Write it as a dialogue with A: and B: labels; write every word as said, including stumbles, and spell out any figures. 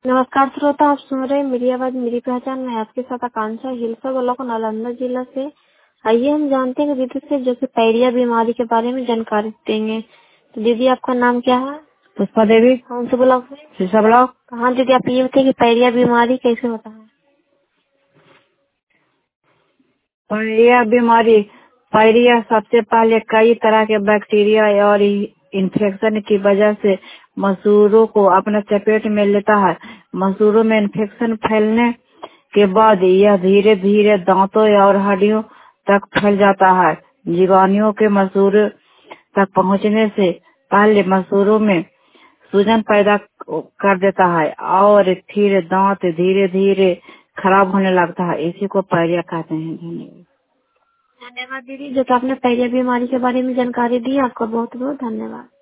A: नमस्कार श्रोता, आप सुन रहे हैं मेरी आवाज मेरी पहचान। मैं आपके साथ आकांक्षा हिलसा ब्लॉक नालंदा जिला से। आइए हम जानते हैं कि दीदी से जो कि पैरिया बीमारी के बारे में जानकारी देंगे। तो दीदी आपका नाम क्या है?
B: पुष्पा देवी,
A: कौन से ब्लॉक से?
B: शीशा ब्लॉक।
A: हाँ दीदी, आप ये बताइए कि पैरिया बीमारी कैसे होता है?
B: पायरिया बीमारी पायरिया सबसे पहले कई तरह के बैक्टीरिया और इन्फेक्शन की वजह से मसूरों को अपने चपेट में लेता है। मसूरों में इन्फेक्शन फैलने के बाद यह धीरे धीरे दांतों और हड्डियों तक फैल जाता है। जीवाणुओं के मसूरों तक पहुंचने से पहले मसूरों में सूजन पैदा कर देता है और फिर दांत धीरे धीरे खराब होने लगता है। इसी को पायरिया कहते हैं। धन्यवाद।
A: धन्यवाद दीदी, जो कि आपने पैरिया बीमारी के बारे में जानकारी दी। आपका बहुत बहुत धन्यवाद।